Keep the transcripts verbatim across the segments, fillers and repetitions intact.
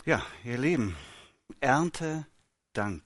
Ja, ihr Lieben, Ernte Dank.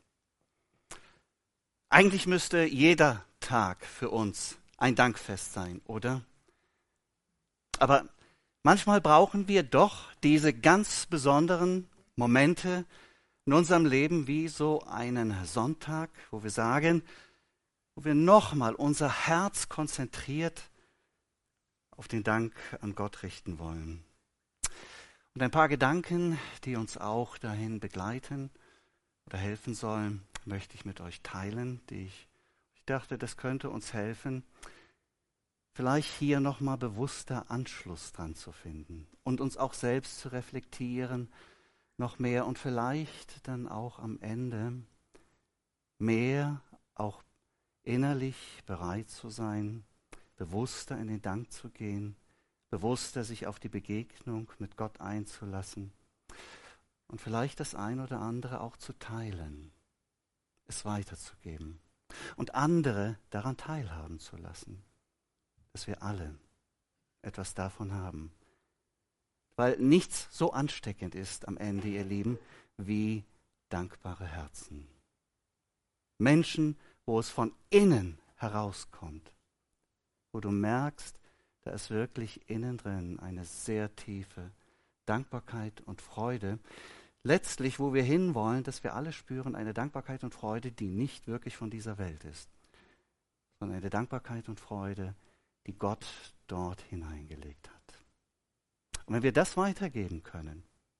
Eigentlich müsste jeder Tag für uns ein Dankfest sein, oder? Aber manchmal brauchen wir doch diese ganz besonderen Momente in unserem Leben wie so einen Sonntag, wo wir sagen, wo wir nochmal unser Herz konzentriert auf den Dank an Gott richten wollen. Und ein paar Gedanken, die uns auch dahin begleiten oder helfen sollen, möchte ich mit euch teilen, die ich, ich dachte, das könnte uns helfen, vielleicht hier nochmal bewusster Anschluss dran zu finden und uns auch selbst zu reflektieren, noch mehr und vielleicht dann auch am Ende mehr auch innerlich bereit zu sein, bewusster in den Dank zu gehen, bewusster sich auf die Begegnung mit Gott einzulassen und vielleicht das ein oder andere auch zu teilen, es weiterzugeben und andere daran teilhaben zu lassen, dass wir alle etwas davon haben. Weil nichts so ansteckend ist am Ende, ihr Lieben, wie dankbare Herzen. Menschen, wo es von innen herauskommt, wo du merkst, da ist wirklich innen drin eine sehr tiefe Dankbarkeit und Freude. Letztlich, wo wir hinwollen, dass wir alle spüren, eine Dankbarkeit und Freude, die nicht wirklich von dieser Welt ist, sondern eine Dankbarkeit und Freude, die Gott dort hineingelegt hat. Und wenn wir das weitergeben können,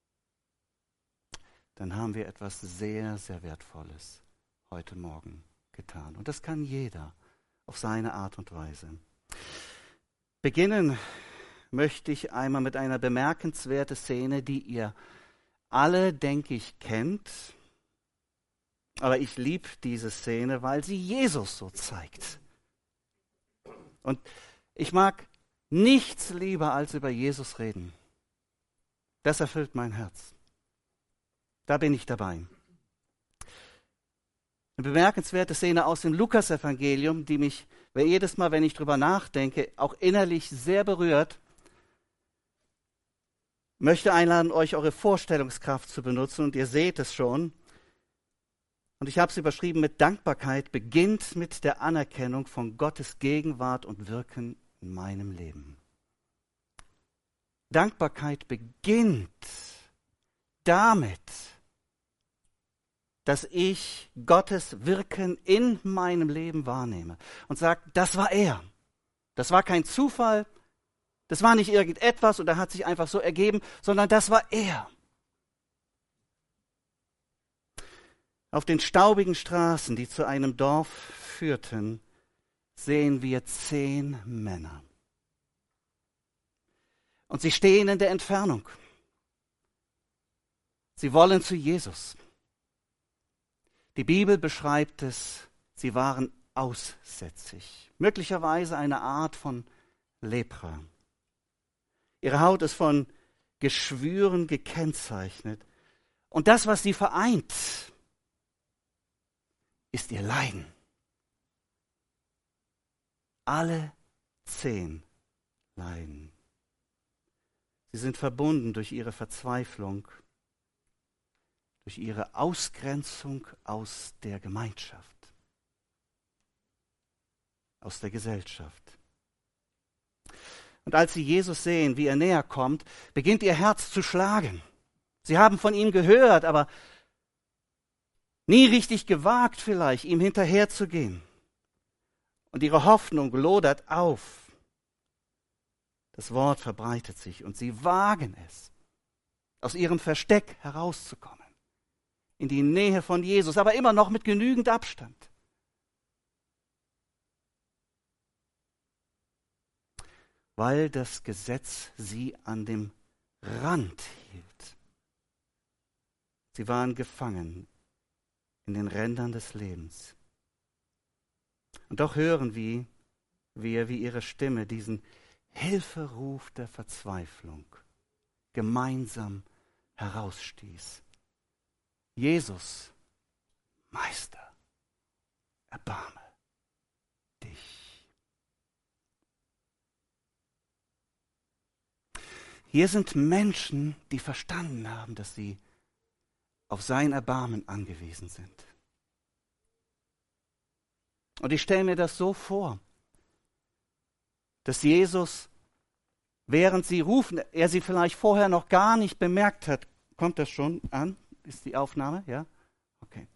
dann haben wir etwas sehr, sehr Wertvolles heute Morgen getan. Und das kann jeder auf seine Art und Weise. Beginnen möchte ich einmal mit einer bemerkenswerten Szene, die ihr alle, denke ich, kennt. Aber ich liebe diese Szene, weil sie Jesus so zeigt. Und ich mag nichts lieber als über Jesus reden. Das erfüllt mein Herz. Da bin ich dabei. Eine bemerkenswerte Szene aus dem Lukas-Evangelium, die mich jedes Mal, wenn ich drüber nachdenke, auch innerlich sehr berührt. Ich möchte einladen, euch eure Vorstellungskraft zu benutzen und ihr seht es schon. Und ich habe es überschrieben mit Dankbarkeit beginnt mit der Anerkennung von Gottes Gegenwart und Wirken in meinem Leben. Dankbarkeit beginnt damit, dass ich Gottes Wirken in meinem Leben wahrnehme und sage, das war er. Das war kein Zufall, das war nicht irgendetwas oder hat sich einfach so ergeben, sondern das war er. Auf den staubigen Straßen, die zu einem Dorf führten, sehen wir zehn Männer. Und sie stehen in der Entfernung. Sie wollen zu Jesus. Die Bibel beschreibt es, sie waren aussätzig. Möglicherweise eine Art von Lepra. Ihre Haut ist von Geschwüren gekennzeichnet. Und das, was sie vereint, ist ihr Leiden. Alle zehn leiden. Sie sind verbunden durch ihre Verzweiflung, durch ihre Ausgrenzung aus der Gemeinschaft, aus der Gesellschaft. Und als sie Jesus sehen, wie er näher kommt, beginnt ihr Herz zu schlagen. Sie haben von ihm gehört, aber nie richtig gewagt vielleicht, ihm hinterherzugehen. Und ihre Hoffnung lodert auf. Das Wort verbreitet sich und sie wagen es, aus ihrem Versteck herauszukommen, in die Nähe von Jesus, aber immer noch mit genügend Abstand. Weil das Gesetz sie an dem Rand hielt. Sie waren gefangen in den Rändern des Lebens. Und doch hören wir, wir, wie ihre Stimme diesen Hilferuf der Verzweiflung gemeinsam herausstieß. Jesus, Meister, erbarme dich. Hier sind Menschen, die verstanden haben, dass sie auf sein Erbarmen angewiesen sind. Und ich stelle mir das so vor, dass Jesus, während sie rufen, er sie vielleicht vorher noch gar nicht bemerkt hat. Kommt das schon an? Ist die Aufnahme? Ja? Okay.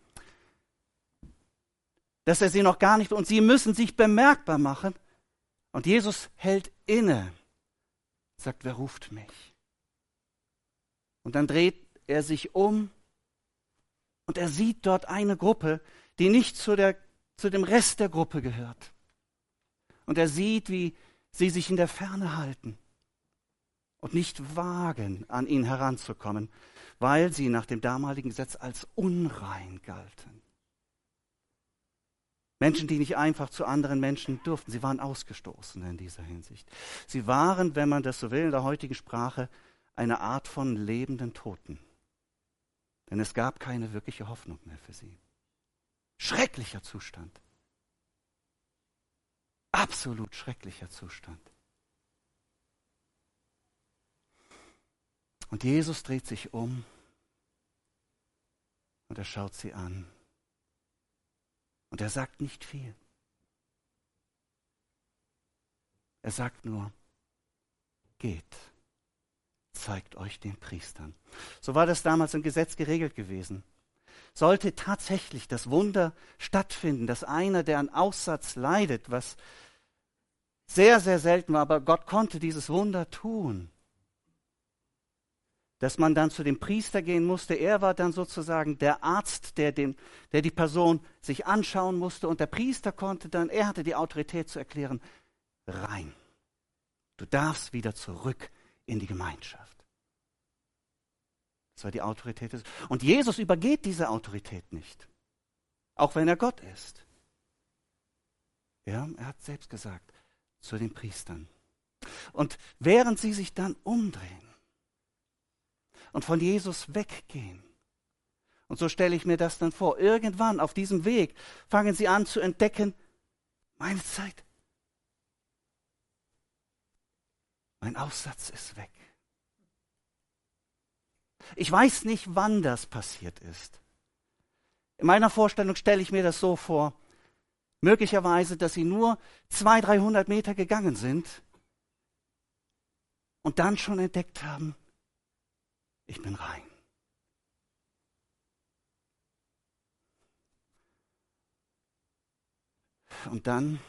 Dass er sie noch gar nicht, und sie müssen sich bemerkbar machen. Und Jesus hält inne, sagt, wer ruft mich? Und dann dreht er sich um und er sieht dort eine Gruppe, die nicht zu, der, zu dem Rest der Gruppe gehört. Und er sieht, wie sie sich in der Ferne halten und nicht wagen, an ihn heranzukommen, weil sie nach dem damaligen Gesetz als unrein galten. Menschen, die nicht einfach zu anderen Menschen durften, sie waren ausgestoßen in dieser Hinsicht. Sie waren, wenn man das so will, in der heutigen Sprache, eine Art von lebenden Toten. Denn es gab keine wirkliche Hoffnung mehr für sie. Schrecklicher Zustand. Absolut schrecklicher Zustand. Und Jesus dreht sich um und er schaut sie an. Und er sagt nicht viel. Er sagt nur, geht, zeigt euch den Priestern. So war das damals im Gesetz geregelt gewesen. Sollte tatsächlich das Wunder stattfinden, dass einer, der an Aussatz leidet, was sehr, sehr selten war, aber Gott konnte dieses Wunder tun, dass man dann zu dem Priester gehen musste. Er war dann sozusagen der Arzt, der, den, der die Person sich anschauen musste. Und der Priester konnte dann, er hatte die Autorität zu erklären, rein. Du darfst wieder zurück in die Gemeinschaft. Das war die Autorität des. Und Jesus übergeht diese Autorität nicht. Auch wenn er Gott ist. Ja, er hat selbst gesagt, zu den Priestern. Und während sie sich dann umdrehen, und von Jesus weggehen. Und so stelle ich mir das dann vor. Irgendwann auf diesem Weg fangen sie an zu entdecken, meine Zeit, mein Aussatz ist weg. Ich weiß nicht, wann das passiert ist. In meiner Vorstellung stelle ich mir das so vor, möglicherweise, dass sie nur zweihundert, dreihundert Meter gegangen sind und dann schon entdeckt haben, ich bin rein. Und dann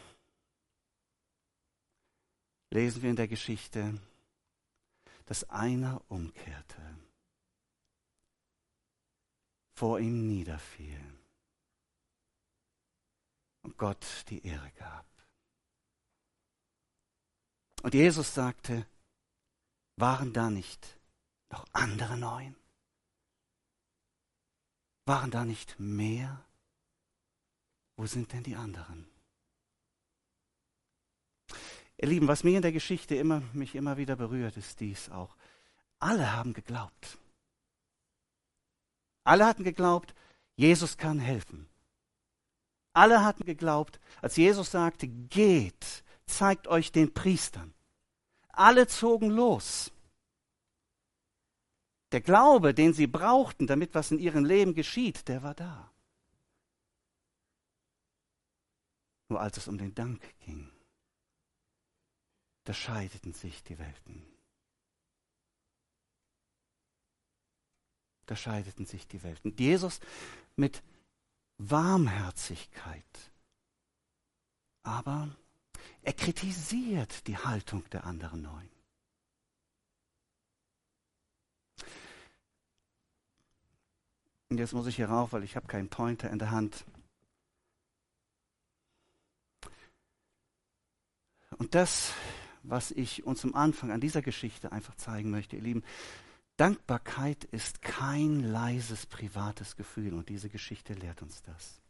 lesen wir in der Geschichte, dass einer umkehrte, vor ihm niederfiel und Gott die Ehre gab. Und Jesus sagte, waren da nicht noch andere neun? Waren da nicht mehr? Wo sind denn die anderen? Ihr Lieben, was mir in der Geschichte immer, mich immer wieder berührt, ist dies auch. Alle haben geglaubt. Alle hatten geglaubt, Jesus kann helfen. Alle hatten geglaubt, als Jesus sagte, geht, zeigt euch den Priestern. Alle zogen los. Der Glaube, den sie brauchten, damit was in ihrem Leben geschieht, der war da. Nur als es um den Dank ging, da scheideten sich die Welten. Da scheideten sich die Welten. Jesus mit Warmherzigkeit, aber er kritisiert die Haltung der anderen neun. Und jetzt muss ich hier rauf, weil ich habe keinen Pointer in der Hand. Und das, was ich uns am Anfang an dieser Geschichte einfach zeigen möchte, ihr Lieben, Dankbarkeit ist kein leises, privates Gefühl und diese Geschichte lehrt uns das.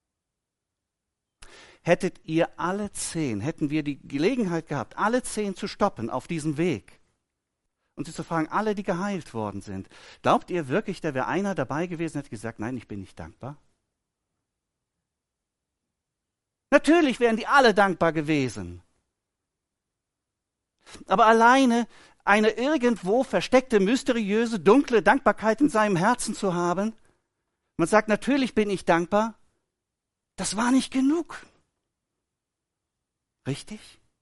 Hättet ihr alle zehn, hätten wir die Gelegenheit gehabt, alle zehn zu stoppen auf diesem Weg und sie zu fragen, alle, die geheilt worden sind, glaubt ihr wirklich, da wäre einer dabei gewesen, hätte gesagt, nein, ich bin nicht dankbar? Natürlich wären die alle dankbar gewesen. Aber alleine eine irgendwo versteckte, mysteriöse, dunkle Dankbarkeit in seinem Herzen zu haben. Man sagt, natürlich bin ich dankbar. Das war nicht genug. Richtig?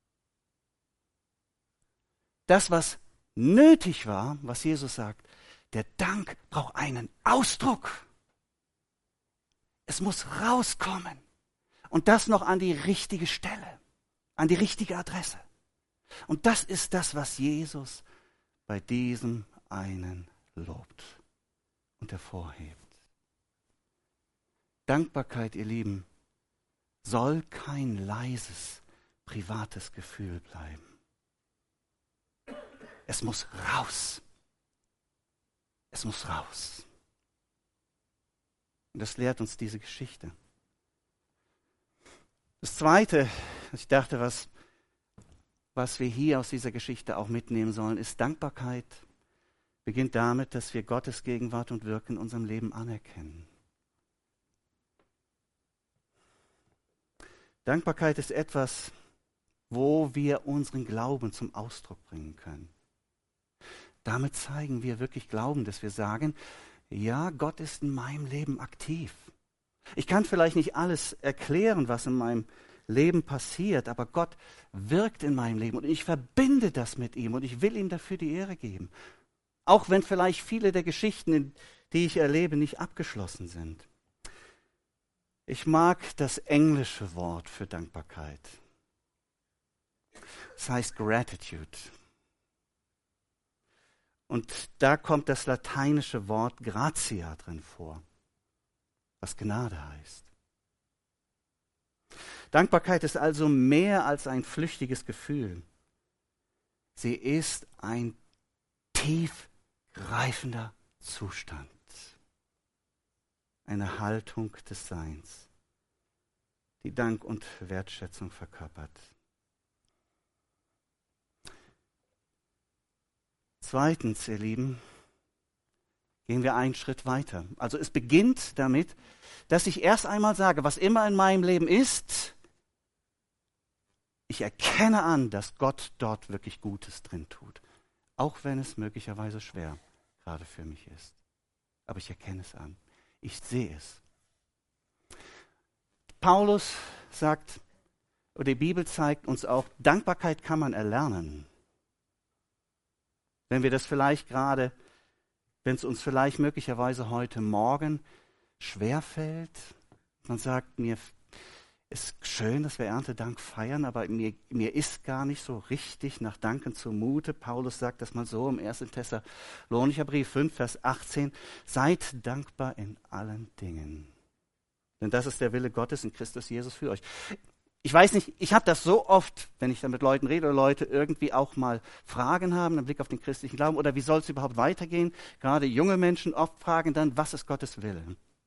Das, was nötig war, was Jesus sagt, der Dank braucht einen Ausdruck. Es muss rauskommen. Und das noch an die richtige Stelle, an die richtige Adresse. Und das ist das, was Jesus bei diesem einen lobt und hervorhebt. Dankbarkeit, ihr Lieben, soll kein leises, privates Gefühl bleiben. Es muss raus. Es muss raus. Und das lehrt uns diese Geschichte. Das Zweite, ich dachte, was, was wir hier aus dieser Geschichte auch mitnehmen sollen, ist Dankbarkeit. Beginnt damit, dass wir Gottes Gegenwart und Wirken in unserem Leben anerkennen. Dankbarkeit ist etwas, wo wir unseren Glauben zum Ausdruck bringen können. Damit zeigen wir wirklich Glauben, dass wir sagen, ja, Gott ist in meinem Leben aktiv. Ich kann vielleicht nicht alles erklären, was in meinem Leben passiert, aber Gott wirkt in meinem Leben und ich verbinde das mit ihm und ich will ihm dafür die Ehre geben. Auch wenn vielleicht viele der Geschichten, die ich erlebe, nicht abgeschlossen sind. Ich mag das englische Wort für Dankbarkeit. Es heißt Gratitude. Und da kommt das lateinische Wort gratia drin vor, was Gnade heißt. Dankbarkeit ist also mehr als ein flüchtiges Gefühl. Sie ist ein tiefgreifender Zustand, eine Haltung des Seins, die Dank und Wertschätzung verkörpert. Zweitens, ihr Lieben, gehen wir einen Schritt weiter. Also es beginnt damit, dass ich erst einmal sage, was immer in meinem Leben ist, ich erkenne an, dass Gott dort wirklich Gutes drin tut. Auch wenn es möglicherweise schwer gerade für mich ist. Aber ich erkenne es an. Ich sehe es. Paulus sagt, oder die Bibel zeigt uns auch, Dankbarkeit kann man erlernen. Wenn wir das vielleicht gerade, wenn es uns vielleicht möglicherweise heute Morgen schwerfällt, man sagt, mir ist schön, dass wir Erntedank feiern, aber mir, mir ist gar nicht so richtig nach Danken zumute. Paulus sagt das mal so im ersten Thessalonicher Brief fünf, Vers achtzehn, seid dankbar in allen Dingen. Denn das ist der Wille Gottes in Christus Jesus für euch. Ich weiß nicht, ich habe das so oft, wenn ich dann mit Leuten rede oder Leute irgendwie auch mal Fragen haben, einen Blick auf den christlichen Glauben oder wie soll es überhaupt weitergehen. Gerade junge Menschen oft fragen dann, was ist Gottes Wille?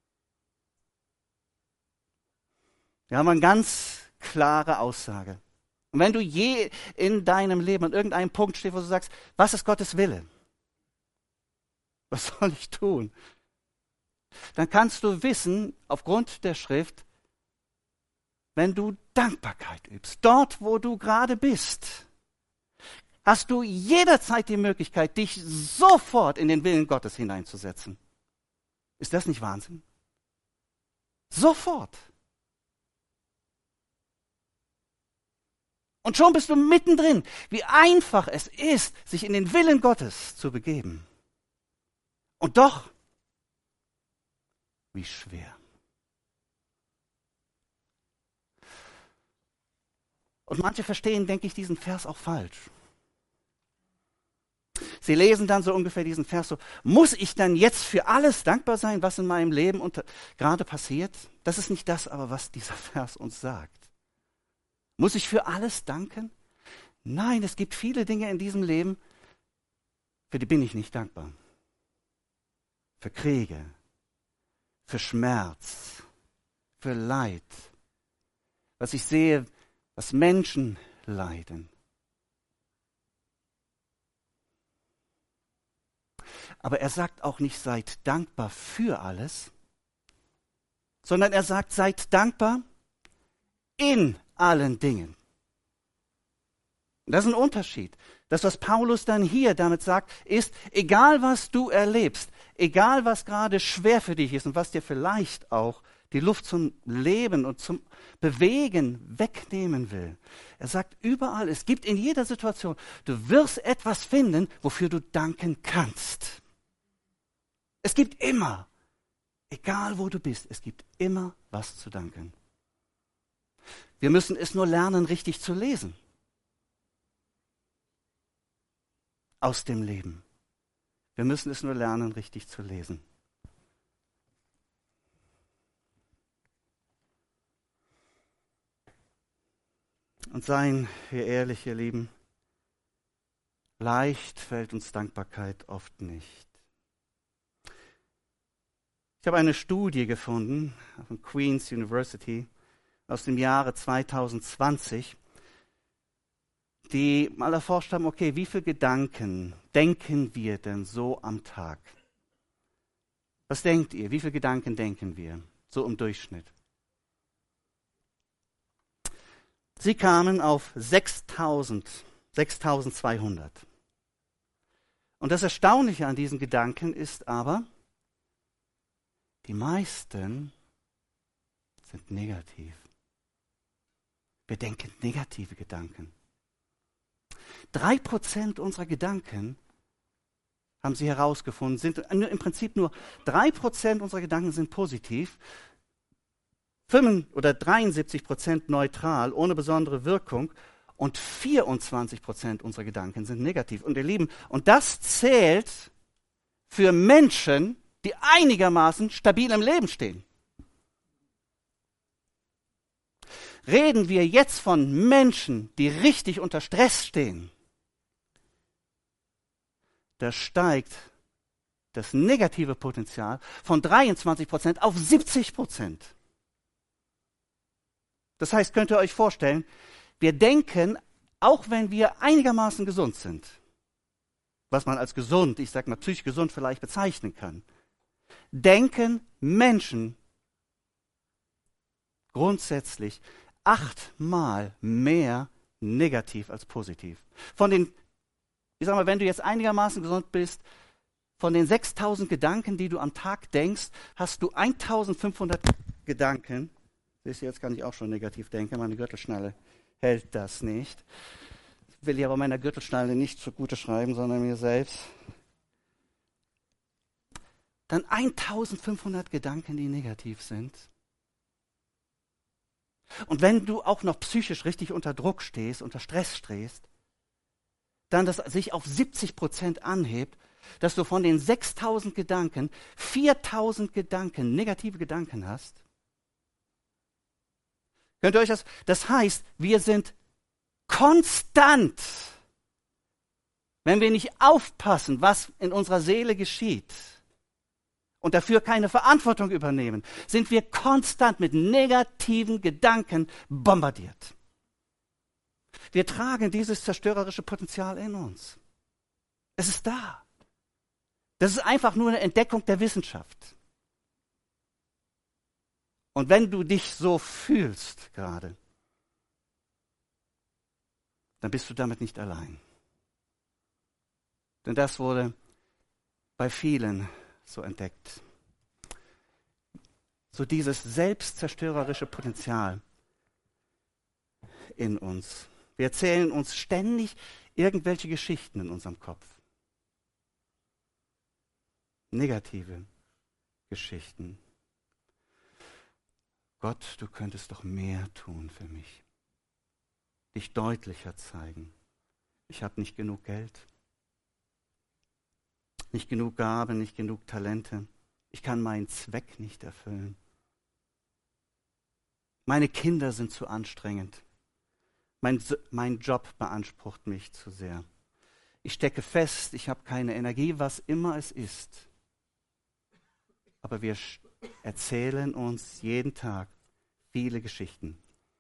Wir haben eine ganz klare Aussage. Und wenn du je in deinem Leben an irgendeinem Punkt stehst, wo du sagst, was ist Gottes Wille? Was soll ich tun? Dann kannst du wissen, aufgrund der Schrift, wenn du Dankbarkeit übst, dort, wo du gerade bist, hast du jederzeit die Möglichkeit, dich sofort in den Willen Gottes hineinzusetzen. Ist das nicht Wahnsinn? Sofort. Und schon bist du mittendrin, wie einfach es ist, sich in den Willen Gottes zu begeben. Und doch, wie schwer. Und manche verstehen, denke ich, diesen Vers auch falsch. Sie lesen dann so ungefähr diesen Vers so, muss ich dann jetzt für alles dankbar sein, was in meinem Leben unter, gerade passiert? Das ist nicht das, aber was dieser Vers uns sagt. Muss ich für alles danken? Nein, es gibt viele Dinge in diesem Leben, für die bin ich nicht dankbar. Für Kriege, für Schmerz, für Leid. Was ich sehe, was Menschen leiden. Aber er sagt auch nicht, seid dankbar für alles, sondern er sagt, seid dankbar in allen Dingen. Das ist ein Unterschied. Das, was Paulus dann hier damit sagt, ist, egal was du erlebst, egal was gerade schwer für dich ist und was dir vielleicht auch die Luft zum Leben und zum Bewegen wegnehmen will. Er sagt überall, es gibt in jeder Situation, du wirst etwas finden, wofür du danken kannst. Es gibt immer, egal wo du bist, es gibt immer was zu danken. Wir müssen es nur lernen, richtig zu lesen. Aus dem Leben. Wir müssen es nur lernen, richtig zu lesen. Und seien wir ehrlich, ihr Lieben, leicht fällt uns Dankbarkeit oft nicht. Ich habe eine Studie gefunden von Queen's University aus dem Jahre zwanzig zwanzig, die mal erforscht haben, okay, wie viele Gedanken denken wir denn so am Tag? Was denkt ihr? Wie viele Gedanken denken wir so im Durchschnitt? Sie kamen auf sechstausend, sechstausendzweihundert. Und das Erstaunliche an diesen Gedanken ist aber, die meisten sind negativ. Wir denken negative Gedanken. Drei Prozent unserer Gedanken, haben sie herausgefunden, sind im Prinzip nur drei Prozent unserer Gedanken sind positiv, fünf oder dreiundsiebzig Prozent neutral, ohne besondere Wirkung und vierundzwanzig Prozent unserer Gedanken sind negativ. Und ihr Lieben, und das zählt für Menschen, die einigermaßen stabil im Leben stehen. Reden wir jetzt von Menschen, die richtig unter Stress stehen, da steigt das negative Potenzial von dreiundzwanzig Prozent auf siebzig Prozent. Das heißt, könnt ihr euch vorstellen, wir denken, auch wenn wir einigermaßen gesund sind, was man als gesund, ich sag mal psychisch gesund vielleicht bezeichnen kann, denken Menschen grundsätzlich achtmal mehr negativ als positiv. Von den, ich sag mal, wenn du jetzt einigermaßen gesund bist, von den sechstausend Gedanken, die du am Tag denkst, hast du eintausendfünfhundert Gedanken. Siehst du, jetzt kann ich auch schon negativ denken, meine Gürtelschnalle hält das nicht. Will ich aber meiner Gürtelschnalle nicht zugute schreiben, sondern mir selbst. Dann eintausendfünfhundert Gedanken, die negativ sind. Und wenn du auch noch psychisch richtig unter Druck stehst, unter Stress stehst, dann das sich auf siebzig Prozent anhebt, dass du von den sechstausend Gedanken viertausend Gedanken, negative Gedanken hast. Könnt ihr euch das, das heißt, wir sind konstant, wenn wir nicht aufpassen, was in unserer Seele geschieht und dafür keine Verantwortung übernehmen, sind wir konstant mit negativen Gedanken bombardiert. Wir tragen dieses zerstörerische Potenzial in uns. Es ist da. Das ist einfach nur eine Entdeckung der Wissenschaft. Und wenn du dich so fühlst gerade, dann bist du damit nicht allein. Denn das wurde bei vielen so entdeckt. So dieses selbstzerstörerische Potenzial in uns. Wir erzählen uns ständig irgendwelche Geschichten in unserem Kopf. Negative Geschichten. Gott, du könntest doch mehr tun für mich. Dich deutlicher zeigen. Ich habe nicht genug Geld. Nicht genug Gaben, nicht genug Talente. Ich kann meinen Zweck nicht erfüllen. Meine Kinder sind zu anstrengend. Mein, mein Job beansprucht mich zu sehr. Ich stecke fest, ich habe keine Energie, was immer es ist. Aber wir erzählen uns jeden Tag viele Geschichten.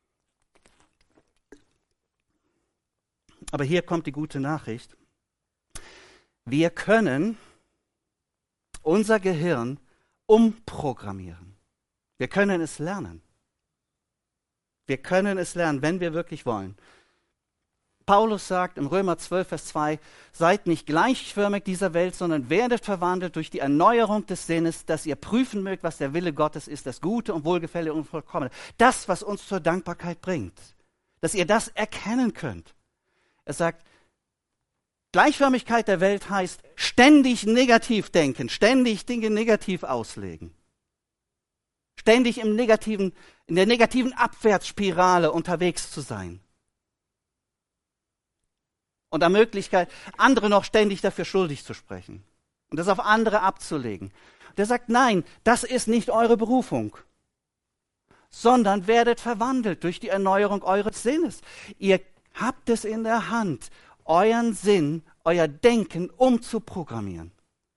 Aber hier kommt die gute Nachricht. Wir können unser Gehirn umprogrammieren. Wir können es lernen. Wir können es lernen, wenn wir wirklich wollen. Paulus sagt im Römer zwölf, Vers zwei, seid nicht gleichförmig dieser Welt, sondern werdet verwandelt durch die Erneuerung des Sinnes, dass ihr prüfen mögt, was der Wille Gottes ist, das Gute und Wohlgefällige und Vollkommene. Das, was uns zur Dankbarkeit bringt. Dass ihr das erkennen könnt. Er sagt, Gleichförmigkeit der Welt heißt ständig negativ denken, ständig Dinge negativ auslegen. Ständig im negativen, in der negativen Abwärtsspirale unterwegs zu sein. Und der Möglichkeit, andere noch ständig dafür schuldig zu sprechen. Und das auf andere abzulegen. Und er sagt, nein, das ist nicht eure Berufung. Sondern werdet verwandelt durch die Erneuerung eures Sinnes. Ihr habt es in der Hand, euren Sinn, euer Denken umzuprogrammieren.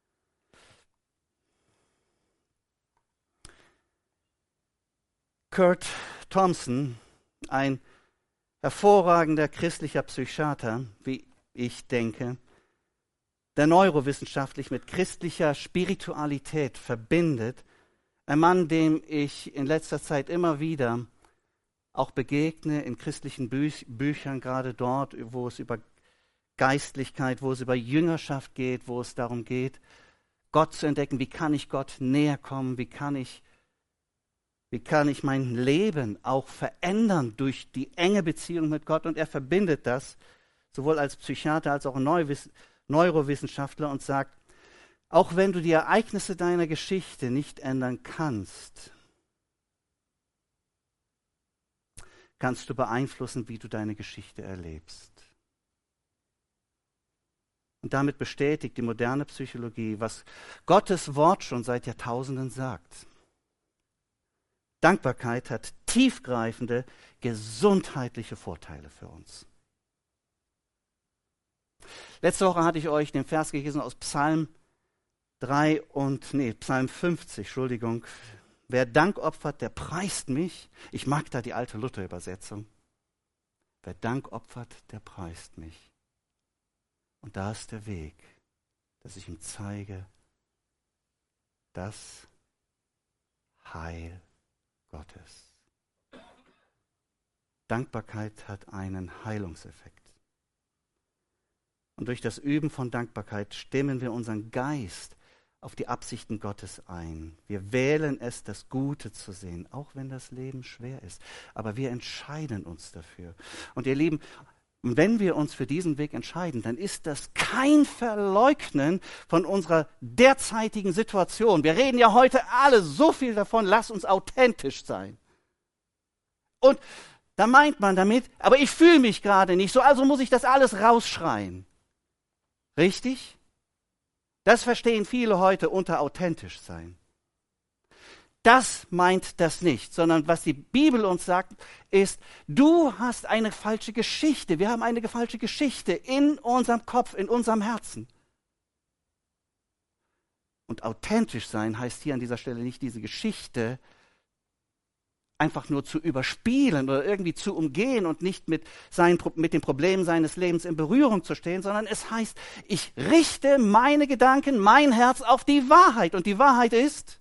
Kurt Thompson, ein hervorragender christlicher Psychiater, wie ich denke, der neurowissenschaftlich mit christlicher Spiritualität verbindet, ein Mann, dem ich in letzter Zeit immer wieder auch begegne in christlichen Bü- Büchern, gerade dort, wo es über Geistlichkeit, wo es über Jüngerschaft geht, wo es darum geht, Gott zu entdecken, wie kann ich Gott näher kommen, wie kann ich Wie kann ich mein Leben auch verändern durch die enge Beziehung mit Gott? Und er verbindet das sowohl als Psychiater als auch Neuwiss- Neurowissenschaftler und sagt, auch wenn du die Ereignisse deiner Geschichte nicht ändern kannst, kannst du beeinflussen, wie du deine Geschichte erlebst. Und damit bestätigt die moderne Psychologie, was Gottes Wort schon seit Jahrtausenden sagt. Dankbarkeit hat tiefgreifende gesundheitliche Vorteile für uns. Letzte Woche hatte ich euch den Vers gelesen aus Psalm drei und, nee, Psalm fünfzig, Entschuldigung. Wer Dank opfert, der preist mich. Ich mag da die alte Luther-Übersetzung. Wer Dank opfert, der preist mich. Und da ist der Weg, dass ich ihm zeige, das Heil Gottes. Dankbarkeit hat einen Heilungseffekt. Und durch das Üben von Dankbarkeit stimmen wir unseren Geist auf die Absichten Gottes ein. Wir wählen es, das Gute zu sehen, auch wenn das Leben schwer ist. Aber wir entscheiden uns dafür. Und ihr Lieben, wenn wir uns für diesen Weg entscheiden, dann ist das kein Verleugnen von unserer derzeitigen Situation. Wir reden ja heute alle so viel davon, lass uns authentisch sein. Und da meint man damit, aber ich fühle mich gerade nicht so, also muss ich das alles rausschreien. Richtig? Das verstehen viele heute unter authentisch sein. Das meint das nicht, sondern was die Bibel uns sagt, ist, du hast eine falsche Geschichte. Wir haben eine falsche Geschichte in unserem Kopf, in unserem Herzen. Und authentisch sein heißt hier an dieser Stelle nicht diese Geschichte einfach nur zu überspielen oder irgendwie zu umgehen und nicht mit, seinen, mit den Problemen seines Lebens in Berührung zu stehen, sondern es heißt, ich richte meine Gedanken, mein Herz auf die Wahrheit. Und die Wahrheit ist,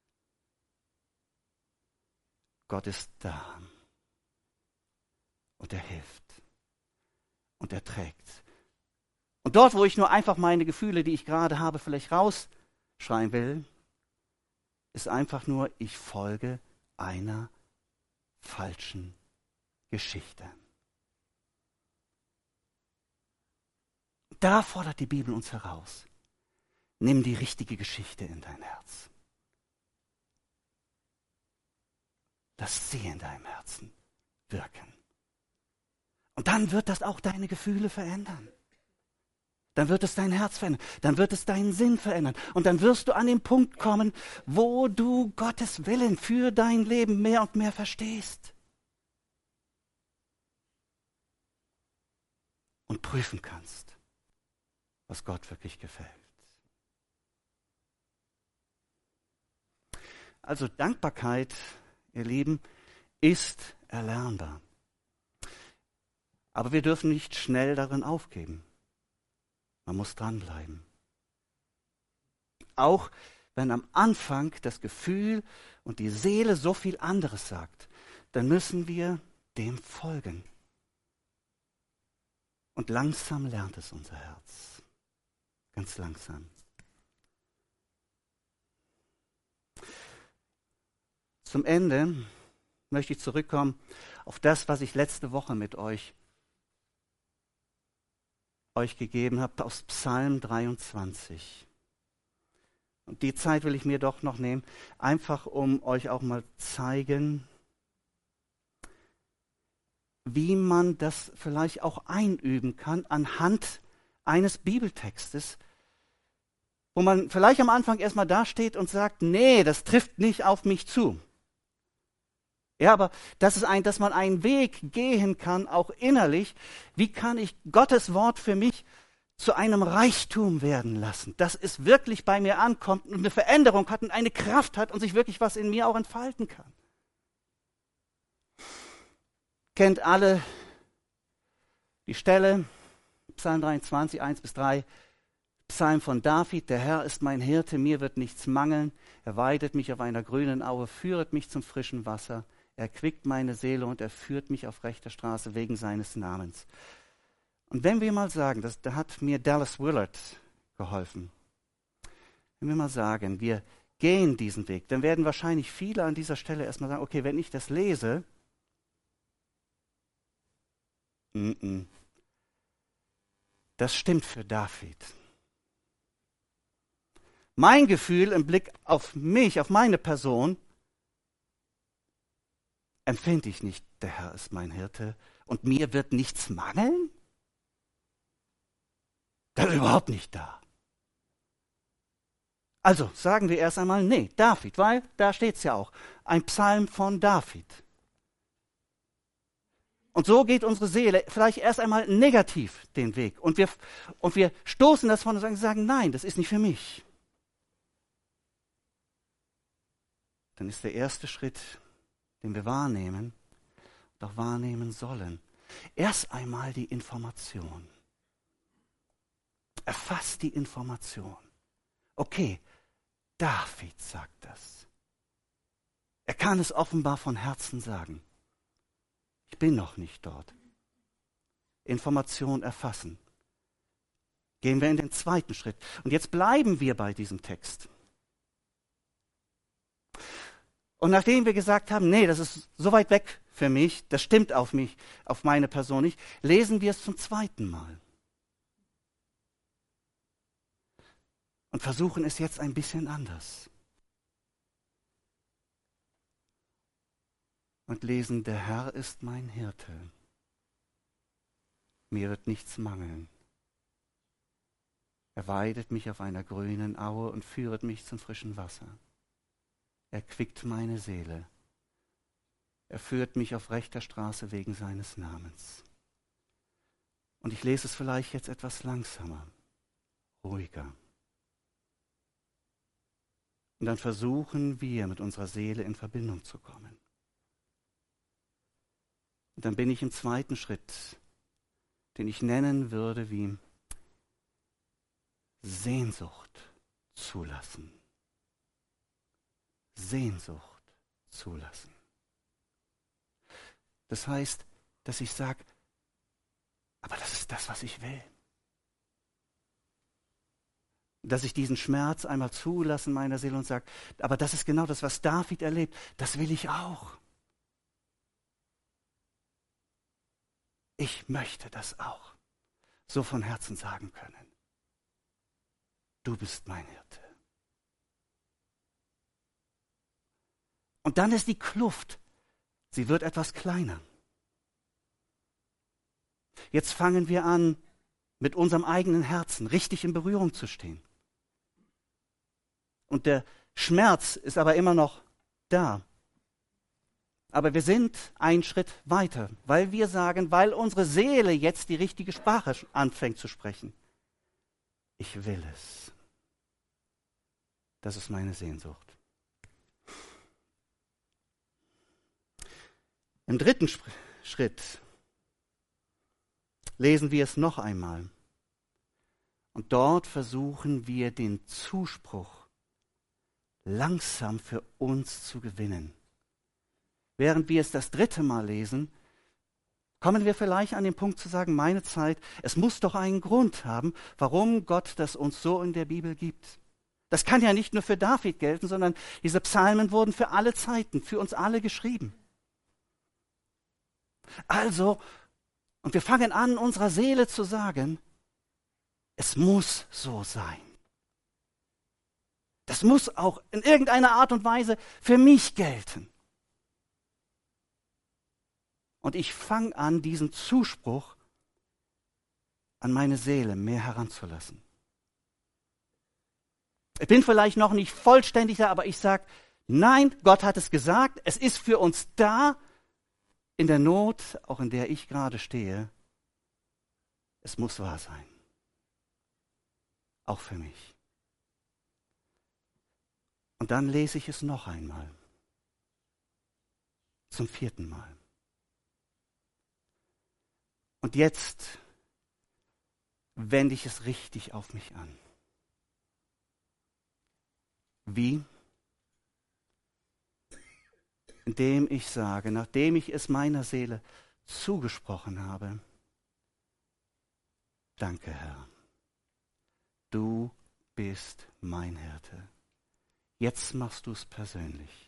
Gott ist da und er hilft und er trägt. Und dort, wo ich nur einfach meine Gefühle, die ich gerade habe, vielleicht rausschreien will, ist einfach nur, ich folge einer falschen Geschichte. Da fordert die Bibel uns heraus. Nimm die richtige Geschichte in dein Herz. Lass sie in deinem Herzen wirken. Und dann wird das auch deine Gefühle verändern. Dann wird es dein Herz verändern. Dann wird es deinen Sinn verändern. Und dann wirst du an den Punkt kommen, wo du Gottes Willen für dein Leben mehr und mehr verstehst. Und prüfen kannst, was Gott wirklich gefällt. Also Dankbarkeit, ihr Lieben, ist erlernbar. Aber wir dürfen nicht schnell darin aufgeben. Man muss dranbleiben. Auch wenn am Anfang das Gefühl und die Seele so viel anderes sagt, dann müssen wir dem folgen. Und langsam lernt es unser Herz. Ganz langsam. Zum Ende möchte ich zurückkommen auf das, was ich letzte Woche mit euch, euch gegeben habe, aus Psalm dreiundzwanzig. Und die Zeit will ich mir doch noch nehmen, einfach um euch auch mal zeigen, wie man das vielleicht auch einüben kann anhand eines Bibeltextes, wo man vielleicht am Anfang erstmal dasteht und sagt, nee, das trifft nicht auf mich zu. Ja, aber das ist ein, dass man einen Weg gehen kann, auch innerlich. Wie kann ich Gottes Wort für mich zu einem Reichtum werden lassen, dass es wirklich bei mir ankommt und eine Veränderung hat und eine Kraft hat und sich wirklich was in mir auch entfalten kann. Kennt alle die Stelle, Psalm dreiundzwanzig, eins bis drei, Psalm von David, der Herr ist mein Hirte, mir wird nichts mangeln, er weidet mich auf einer grünen Aue, führet mich zum frischen Wasser, er quickt meine Seele und er führt mich auf rechter Straße wegen seines Namens. Und wenn wir mal sagen, das, da hat mir Dallas Willard geholfen, wenn wir mal sagen, wir gehen diesen Weg, dann werden wahrscheinlich viele an dieser Stelle erstmal sagen, okay, wenn ich das lese, n-n, das stimmt für David. Mein Gefühl im Blick auf mich, auf meine Person, empfinde ich nicht, der Herr ist mein Hirte und mir wird nichts mangeln? Das ist überhaupt nicht da. Also sagen wir erst einmal, nee, David, weil da steht es ja auch, ein Psalm von David. Und so geht unsere Seele vielleicht erst einmal negativ den Weg. Und wir, und wir stoßen das von und sagen, nein, das ist nicht für mich. Dann ist der erste Schritt, den wir wahrnehmen und auch wahrnehmen sollen, erst einmal die Information. Erfasst die Information. Okay, David sagt das. Er kann es offenbar von Herzen sagen. Ich bin noch nicht dort. Information erfassen. Gehen wir in den zweiten Schritt. Und jetzt bleiben wir bei diesem Text. Und nachdem wir gesagt haben, nee, das ist so weit weg für mich, das stimmt auf mich, auf meine Person nicht, lesen wir es zum zweiten Mal. Und versuchen es jetzt ein bisschen anders. Und lesen, der Herr ist mein Hirte. Mir wird nichts mangeln. Er weidet mich auf einer grünen Aue und führet mich zum frischen Wasser. Er quickt meine Seele. Er führt mich auf rechter Straße wegen seines Namens. Und ich lese es vielleicht jetzt etwas langsamer, ruhiger. Und dann versuchen wir, mit unserer Seele in Verbindung zu kommen. Und dann bin ich im zweiten Schritt, den ich nennen würde wie Sehnsucht zulassen. Sehnsucht zulassen. Das heißt, dass ich sage, aber das ist das, was ich will. Dass ich diesen Schmerz einmal zulasse in meiner Seele und sage, aber das ist genau das, was David erlebt, das will ich auch. Ich möchte das auch so von Herzen sagen können. Du bist mein Hirte. Und dann ist die Kluft, sie wird etwas kleiner. Jetzt fangen wir an, mit unserem eigenen Herzen richtig in Berührung zu stehen. Und der Schmerz ist aber immer noch da. Aber wir sind einen Schritt weiter, weil wir sagen, weil unsere Seele jetzt die richtige Sprache anfängt zu sprechen. Ich will es. Das ist meine Sehnsucht. Im dritten Schritt lesen wir es noch einmal. Und dort versuchen wir den Zuspruch langsam für uns zu gewinnen. Während wir es das dritte Mal lesen, Kommen wir vielleicht an den Punkt zu sagen, meine Zeit, es muss doch einen Grund haben, warum Gott das uns so in der Bibel gibt. Das kann ja nicht nur für David gelten, sondern diese Psalmen wurden für alle Zeiten, für uns alle geschrieben. Also, und wir fangen an, unserer Seele zu sagen, es muss so sein. Das muss auch in irgendeiner Art und Weise für mich gelten. Und ich fange an, diesen Zuspruch an meine Seele mehr heranzulassen. Ich bin vielleicht noch nicht vollständig da, aber ich sage, nein, Gott hat es gesagt, es ist für uns da, in der Not, auch in der ich gerade stehe. Es muss wahr sein. Auch für mich. Und dann lese ich es noch einmal. Zum vierten Mal. Und jetzt wende ich es richtig auf mich an. Wie? Indem ich sage, nachdem ich es meiner Seele zugesprochen habe, danke Herr, du bist mein Hirte. Jetzt machst du es persönlich.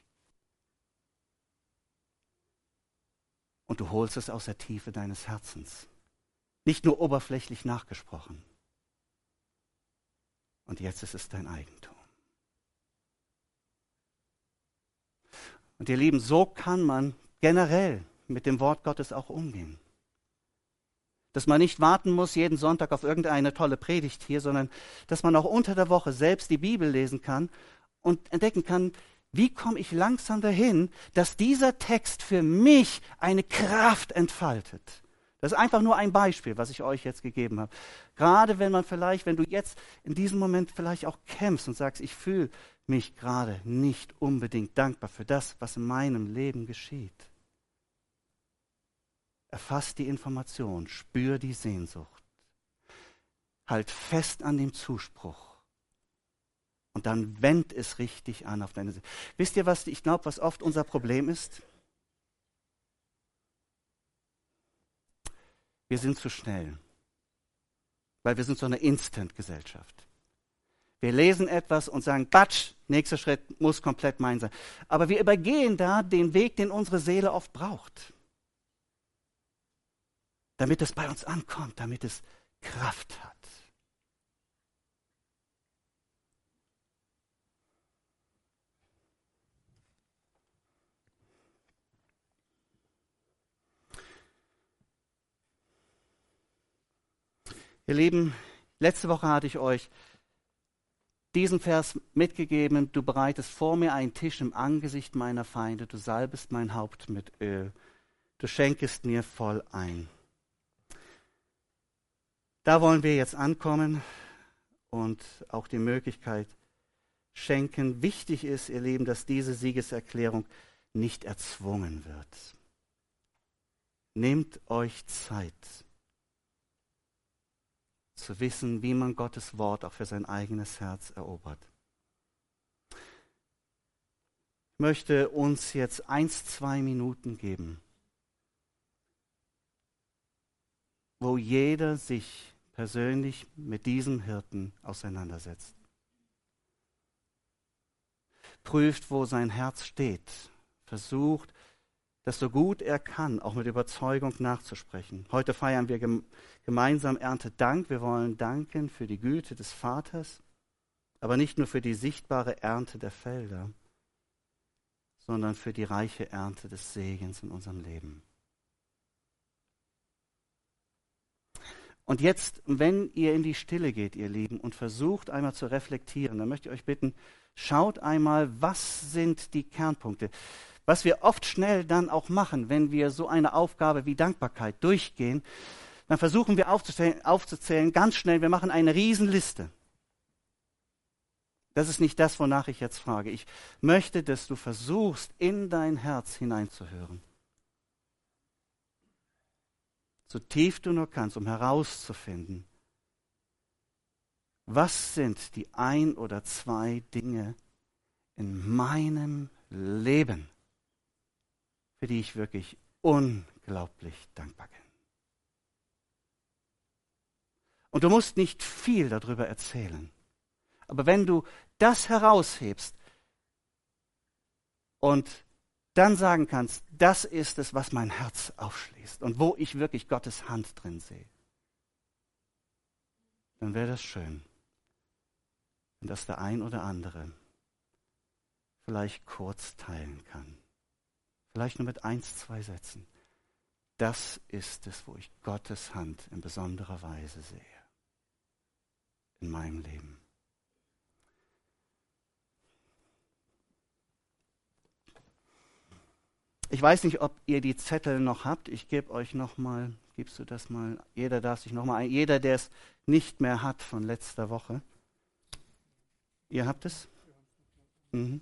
Und du holst es aus der Tiefe deines Herzens. Nicht nur oberflächlich nachgesprochen. Und jetzt ist es dein Eigentum. Und ihr Lieben, so kann man generell mit dem Wort Gottes auch umgehen. Dass man nicht warten muss jeden Sonntag auf irgendeine tolle Predigt hier, sondern dass man auch unter der Woche selbst die Bibel lesen kann und entdecken kann, wie komme ich langsam dahin, dass dieser Text für mich eine Kraft entfaltet. Das ist einfach nur ein Beispiel, was ich euch jetzt gegeben habe. Gerade wenn man vielleicht, wenn du jetzt in diesem Moment vielleicht auch kämpfst und sagst, ich fühle mich gerade nicht unbedingt dankbar für das, was in meinem Leben geschieht. Erfass die Information, spür die Sehnsucht. Halt fest an dem Zuspruch. Und dann wend es richtig an auf deine Seele. Wisst ihr, was ich glaube, was oft unser Problem ist? Wir sind zu schnell. Weil wir sind so eine Instant-Gesellschaft. Wir lesen etwas und sagen, Batsch, nächster Schritt muss komplett mein sein. Aber wir übergehen da den Weg, den unsere Seele oft braucht. Damit es bei uns ankommt, damit es Kraft hat. Ihr Lieben, letzte Woche hatte ich euch diesen Vers mitgegeben, du bereitest vor mir einen Tisch im Angesicht meiner Feinde, du salbest mein Haupt mit Öl, du schenkest mir voll ein. Da wollen wir jetzt ankommen und auch die Möglichkeit schenken. Wichtig ist, ihr Lieben, dass diese Siegeserklärung nicht erzwungen wird. Nehmt euch Zeit, zu wissen, wie man Gottes Wort auch für sein eigenes Herz erobert. Ich möchte uns jetzt eins, zwei Minuten geben, wo jeder sich persönlich mit diesem Hirten auseinandersetzt. Prüft, wo sein Herz steht. Versucht, das so gut er kann, auch mit Überzeugung nachzusprechen. Heute feiern wir gem- gemeinsam Erntedank. Wir wollen danken für die Güte des Vaters, aber nicht nur für die sichtbare Ernte der Felder, sondern für die reiche Ernte des Segens in unserem Leben. Und jetzt, wenn ihr in die Stille geht, ihr Lieben, und versucht einmal zu reflektieren, dann möchte ich euch bitten, schaut einmal, was sind die Kernpunkte? Was wir oft schnell dann auch machen, wenn wir so eine Aufgabe wie Dankbarkeit durchgehen, dann versuchen wir aufzuzählen, aufzuzählen ganz schnell, wir machen eine Riesenliste. Das ist nicht das, wonach ich jetzt frage. Ich möchte, dass du versuchst, in dein Herz hineinzuhören. So tief du nur kannst, um herauszufinden, was sind die ein oder zwei Dinge in meinem Leben, für die ich wirklich unglaublich unglaublich dankbar bin. Und du musst nicht viel darüber erzählen. Aber wenn du das heraushebst und dann sagen kannst, das ist es, was mein Herz aufschließt und wo ich wirklich Gottes Hand drin sehe, dann wäre das schön, wenn das der ein oder andere vielleicht kurz teilen kann. Vielleicht nur mit eins, zwei Sätzen. Das ist es, wo ich Gottes Hand in besonderer Weise sehe. In meinem Leben. Ich weiß nicht, ob ihr die Zettel noch habt. Ich gebe euch noch mal, gibst du das mal? Jeder darf sich noch mal ein. Jeder, der es nicht mehr hat von letzter Woche. Ihr habt es? Mhm.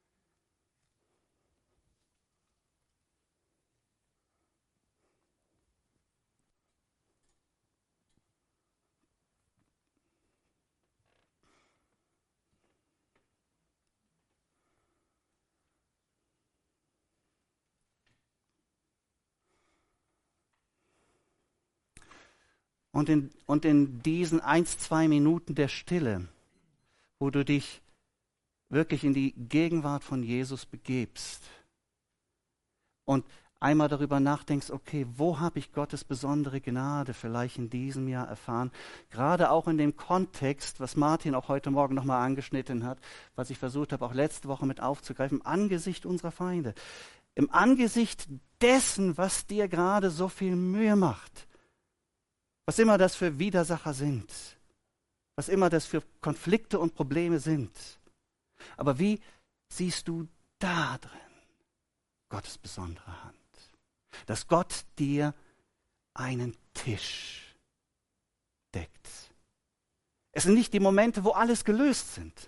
Und in, und in diesen eins, zwei Minuten der Stille, wo du dich wirklich in die Gegenwart von Jesus begebst und einmal darüber nachdenkst, okay, wo habe ich Gottes besondere Gnade vielleicht in diesem Jahr erfahren? Gerade auch in dem Kontext, was Martin auch heute Morgen nochmal angeschnitten hat, was ich versucht habe, auch letzte Woche mit aufzugreifen, im Angesicht unserer Feinde, im Angesicht dessen, was dir gerade so viel Mühe macht. Was immer das für Widersacher sind, was immer das für Konflikte und Probleme sind. Aber wie siehst du da drin Gottes besondere Hand? Dass Gott dir einen Tisch deckt. Es sind nicht die Momente, wo alles gelöst sind,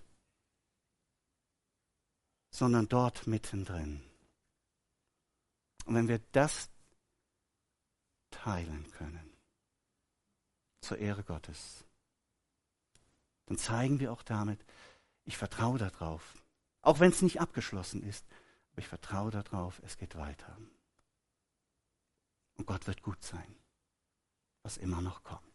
sondern dort mittendrin. Und wenn wir das teilen können, zur Ehre Gottes, dann zeigen wir auch damit, ich vertraue darauf, auch wenn es nicht abgeschlossen ist, aber ich vertraue darauf, es geht weiter. Und Gott wird gut sein, was immer noch kommt.